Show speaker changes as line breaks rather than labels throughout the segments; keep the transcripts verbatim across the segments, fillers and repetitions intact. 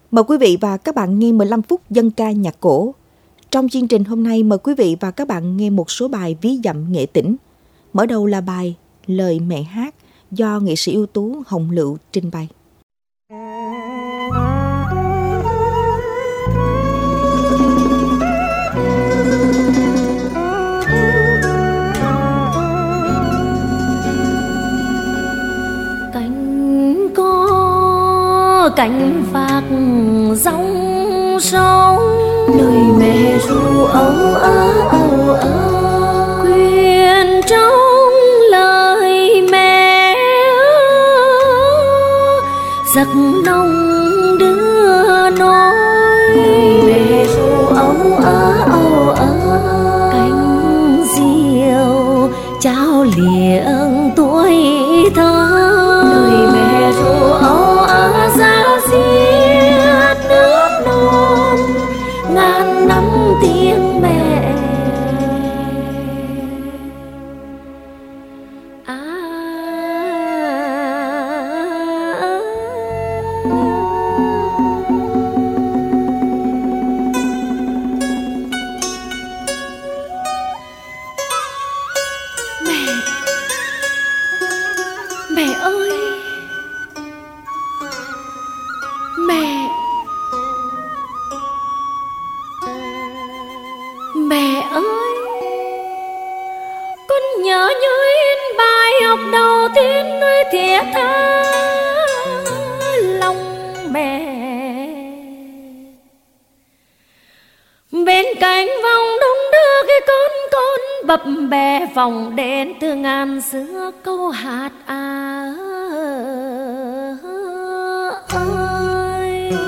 Mời quý vị và các bạn nghe mười lăm phút dân ca nhạc cổ. Trong chương trình hôm nay mời quý vị và các bạn nghe một số bài ví dặm nghệ tĩnh. Mở đầu là bài Lời Mẹ Hát do nghệ sĩ ưu tú Hồng Lựu trình bày.
Cánh có cánh phạc dòng sông, lời mẹ ru âu ớ âu ớ, quyện trong lời mẹ giấc nồng đưa nói. Lời mẹ ru âu ớ âu ớ, cánh diều trao liệng tuổi thơ. Lời mẹ ru âu ớ giá diết nước non, ngàn năm tiếng mẹ. À, mẹ, mẹ ơi, mẹ, mẹ ơi, con nhớ như in bài học đầu tiên nơi thiết tha lòng mẹ. Bên cạnh vòng đông đưa cái con con bập bẹ vòng đến từ ngàn xưa câu hát à ơi.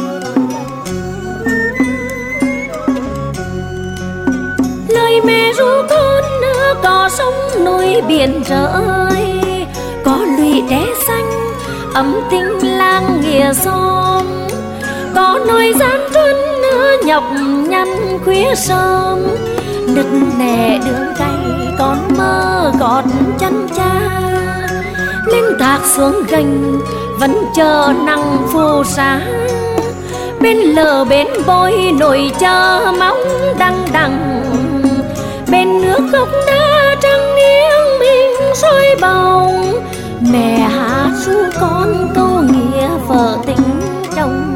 Lời mẹ ru con có sông núi biển rơi, có lụy tre xanh ấm tinh lang nghĩa xóm, có nồi gian truân nhọc nhằn khuya sớm, nứt nẻ đường cay con mơ gọt chân cha, lên thác xuống gành vẫn chờ nắng phù sa, bên lờ bên bôi nồi chờ mong đằng đằng, bên nước gốc đá trăng nghiêng mình soi bồng. Mẹ hát ru con câu nghĩa vợ tình chồng.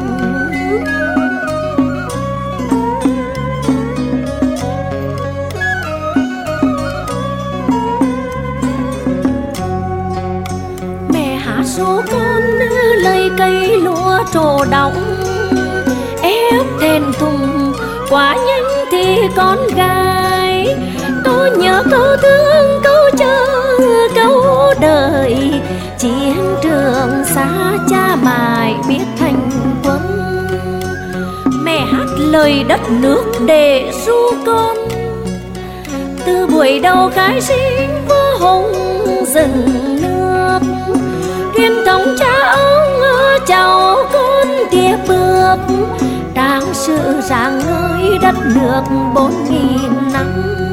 Mẹ hát ru con lời cây lúa trổ đóng, ép thèn thùng quá nhanh thì con gái. Câu nhớ câu thương câu chờ câu đợi, chiến trường xa cha mãi biết thành quân. Mẹ hát lời đất nước để ru con, từ buổi đầu khai sinh vua hùng rừng nước, truyền thống cha ông chào con tiếp bước, trang sự rạng ngời đất nước bốn nghìn năm.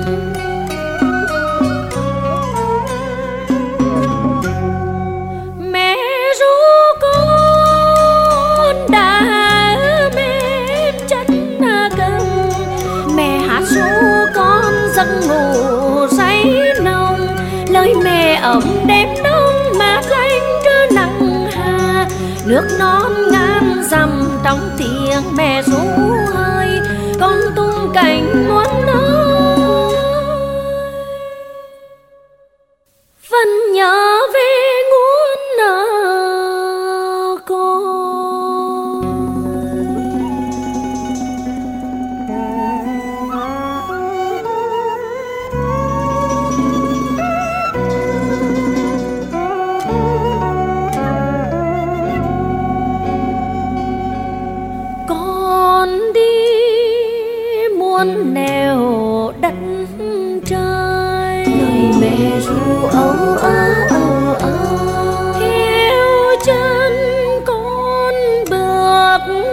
Mẹ ru con đã mềm chân cân, mẹ hát ru con giấc ngủ say nồng, lời mẹ ấm đêm đông mát lạnh trưa nắng hà, nước non ngàn dặm trong tiếng mẹ ru hơi, con tung cánh muôn nơi vẫn nhớ về nguồn nợ con. Con đi muôn nẻo đất trời, lời mẹ ru âu ớ âu ớ, theo chân con bước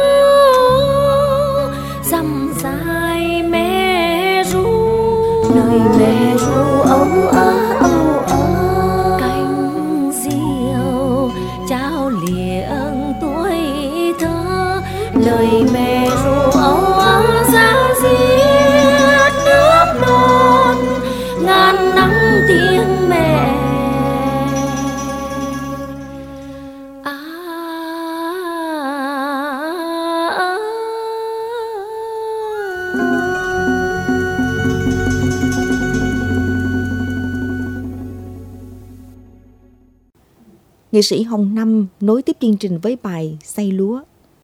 dặm dài mẹ ru. Lời mẹ ru âu ớ âu ớ, cánh diều trao liệng tuổi thơ, lời mẹ ru áo giá diết nước non ngàn nắng tiếng mẹ.
Nghệ sĩ Hồng Năm nối tiếp chương trình với bài Xây lúa.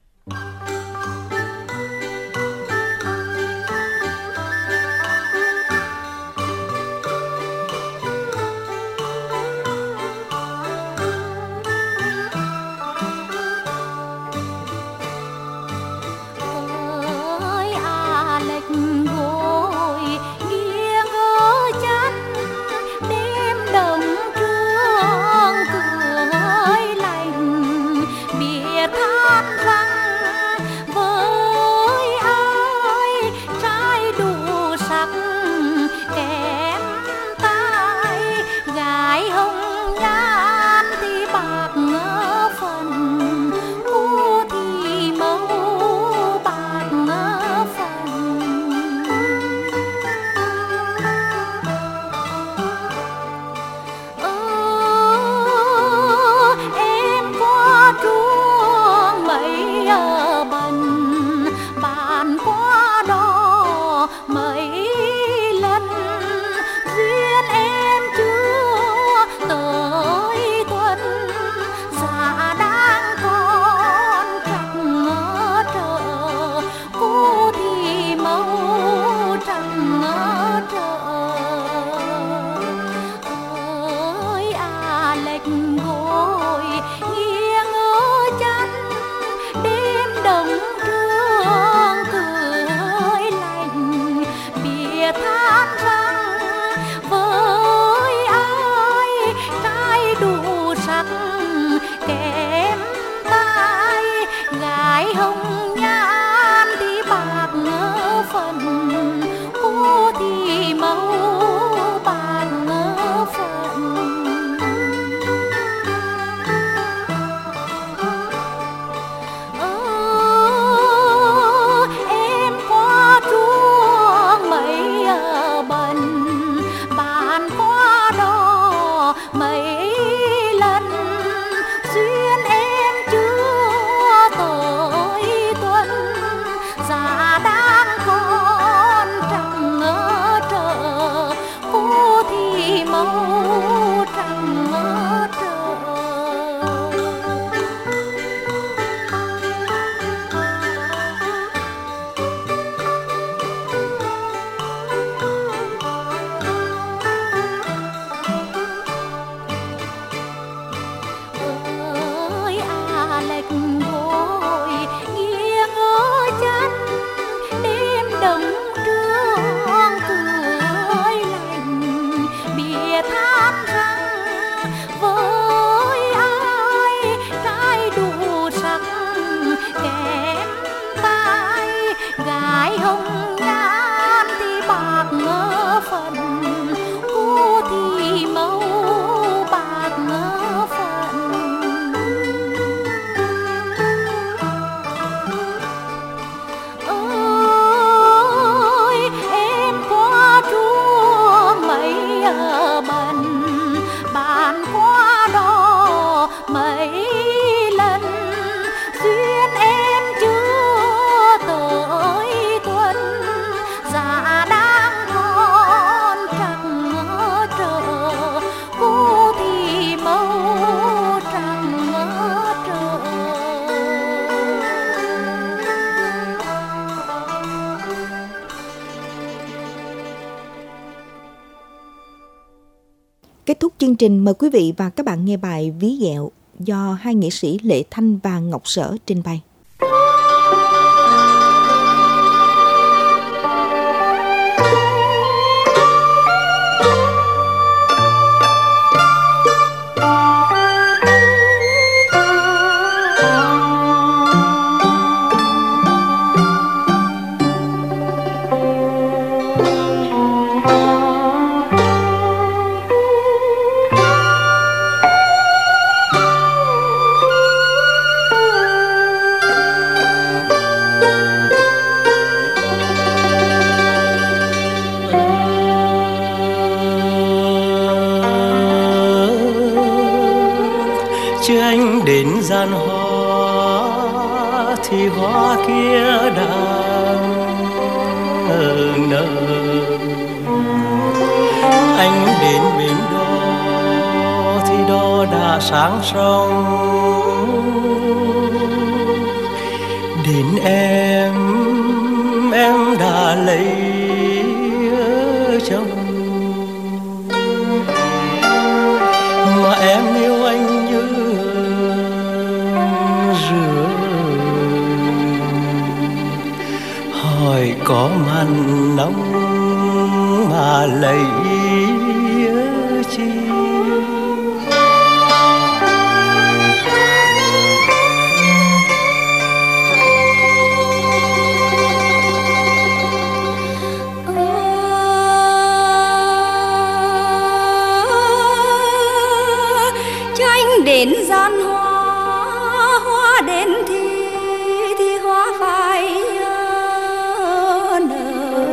Kết thúc chương trình, mời quý vị và các bạn nghe bài Ví Dẹo do hai nghệ sĩ Lệ Thanh và Ngọc Sở trình bày.
gian hoa thì hoa kia đang nở. Anh đến bên đó thì đó đã sáng sông. Đến em em đã lấy chồng, mà em yêu anh như rửa. Hỏi có màn nóng mà lấy chi?
Đến gian hoa, hoa đến thì thì hoa phải nở.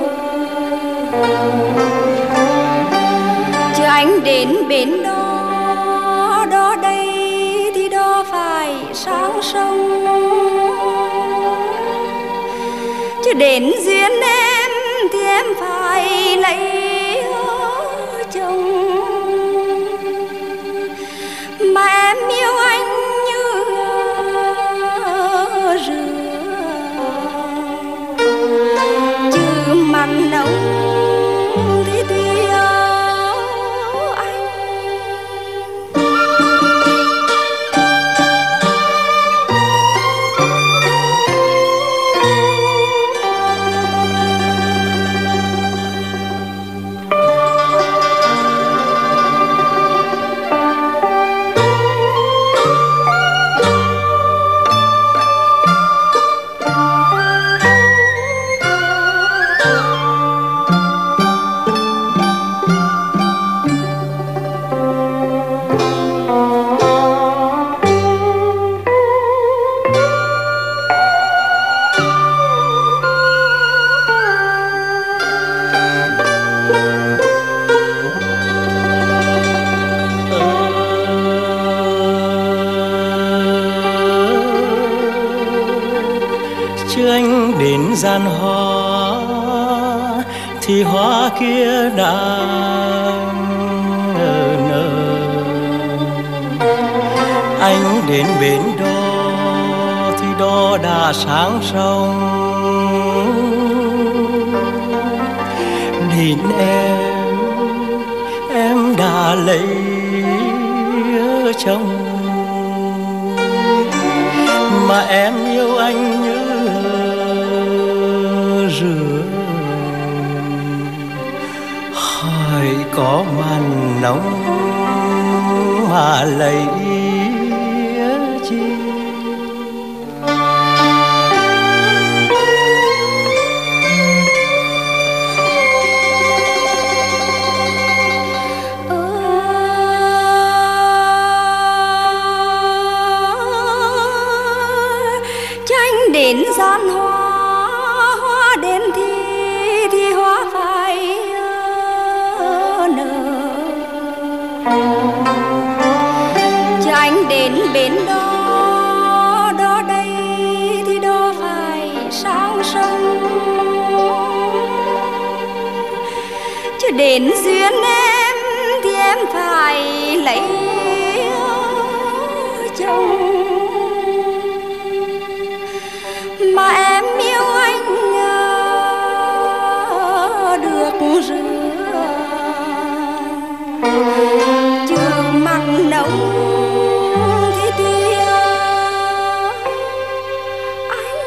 Chứ anh đến bên đó, đó đây thì đó phải sang sông. Chứ đến duyên em thì em phải lấy chồng. Mà em yêu anh như rửa, chứ mặn nồng thì tiêu anh.
Gian hoa thì hoa kia đang nở. Anh đến bên đó thì đó đã sáng sông. Đến em em đã lấy chồng, mà em yêu anh như rửa. Hỏi có màn nóng mà lấy chi?
Tranh đến gian hoa, hoa đến thì thì hoa phải nở. Tranh đến bên đó, đó đây thì đó phải sang sông. Chứ đến duyên em thì em phải lấy chồng. Mà em yêu anh được rửa, chứ mặn nồng thì tiêu anh.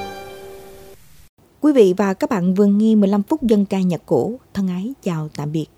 Quý vị và các bạn vừa nghe mười lăm phút dân ca nhạc cổ. Thân ái chào tạm biệt.